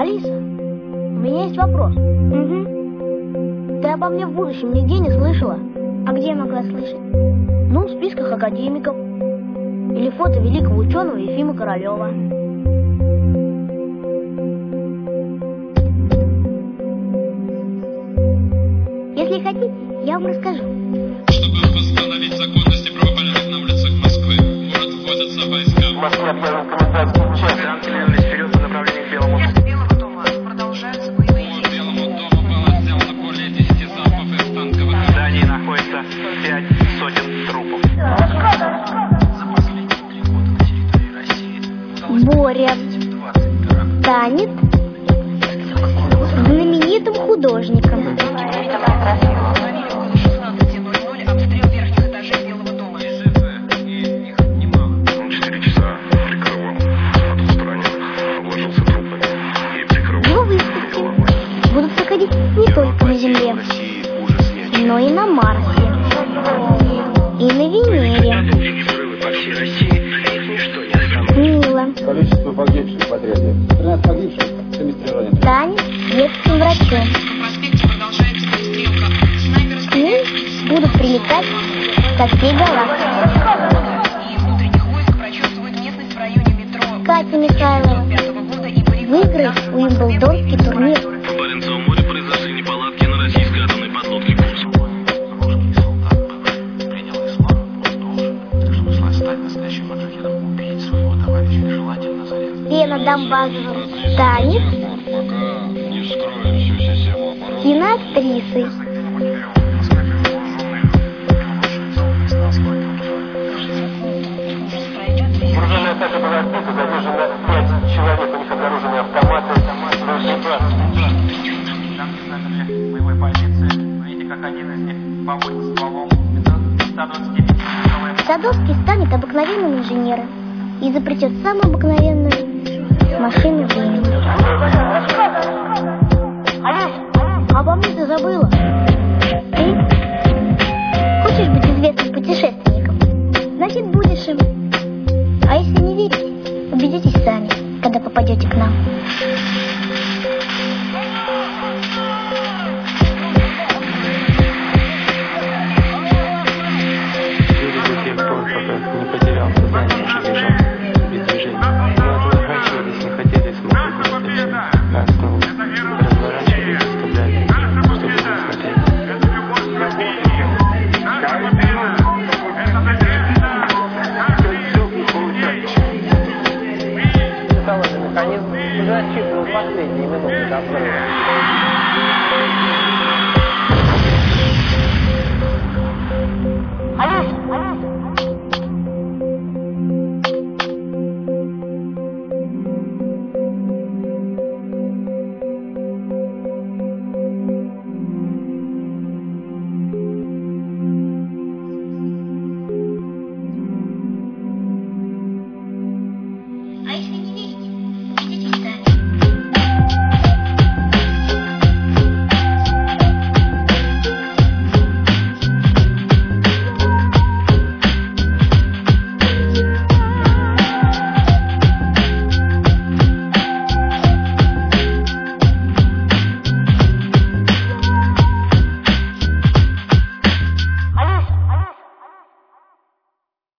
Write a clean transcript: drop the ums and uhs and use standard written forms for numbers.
Алиса, у меня есть вопрос. Угу. Ты обо мне в будущем нигде не слышала? А где я могла слышать? Ну, в списках академиков. Или фото великого ученого Ефима Королева. Если хотите, я вам расскажу. Чтобы восстановить законность и правопорядок на улицах Москвы, в город вводятся войска. В Москве объявлен комендантский час. Танки двинулись вперед по направлению к Белому дому. Возле Белого дома продолжаются боевые По действия. Белому дому было сделано более 10 залпов из танковых. В здании находится 5 сотен трупов. За последние 3 года на территории России удалось Боря провести 20 терактов. станет знаменитым художником. Установили около 16:00 обстрел верхних этажей Белого дома. И их немало. 4 часа прикрывал. Статус раненых обложился трупами и прикрывал. Его выставки будут проходить не только на Земле, но и на Марсе, и на Венере. Взрывы по всей России, их ничто не остановит. Мило Количество погибших в отряде. 13 погибших, 73 раненых. станет детским врачом. На проспекте продолжается перестрелка. Снайперы К ним будут прилетать со всей галактики. и внутренних войск прочесывают местность в районе метро Катя Михайлова 1905 года и Борис выиграет Уимблдонский турнир. В Баренцевом море произошли неполадки на российской атомной подлодке «Курск». Русский солдат ПВ принял ислам, он должен, так что пришлось стать настоящим маджахедом, убить своего товарища и желательно зарезать. Лена Домбазова станет Пока не вскроем всю систему обороны. киноактрисой. Вооруженные атаки была отбита, задержано 5 человек, у них обнаружены автоматы, боеприпасы. Танки замерли боевой позиции. Вы видите, как один из них поводит стволом. 129 Садовский станет обыкновенным инженером и изобретет самую обыкновенную машину времени. Алиса, обо мне ты забыла? Ты хочешь быть известным путешественником? Значит, будешь им. А если не верите, убедитесь сами, когда попадете к нам. Не потерял сознание, еще лежал без движения. Мы отворачивались, не хотели смотреть на это все. А снова разворачивались, вставляли, чтобы не смотреть. Наконец, засчитывал последние минуты до взрыва.